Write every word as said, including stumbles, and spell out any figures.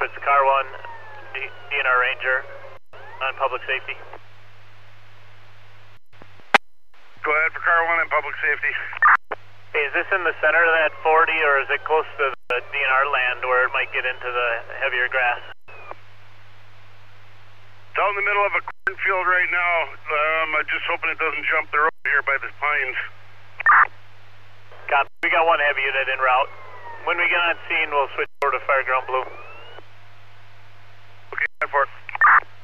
it's Car one, D DNR Ranger on public safety. Go ahead for Car one and public safety. Hey, is this in the center of that forty, or is it close to the D N R land where it might get into the heavier grass? It's out in the middle of a cornfield right now. Um, I'm just hoping it doesn't jump the road here by the pines. Copy. We got one heavy unit en route. When we get on scene, we'll switch over to Fireground Blue. Okay, for it.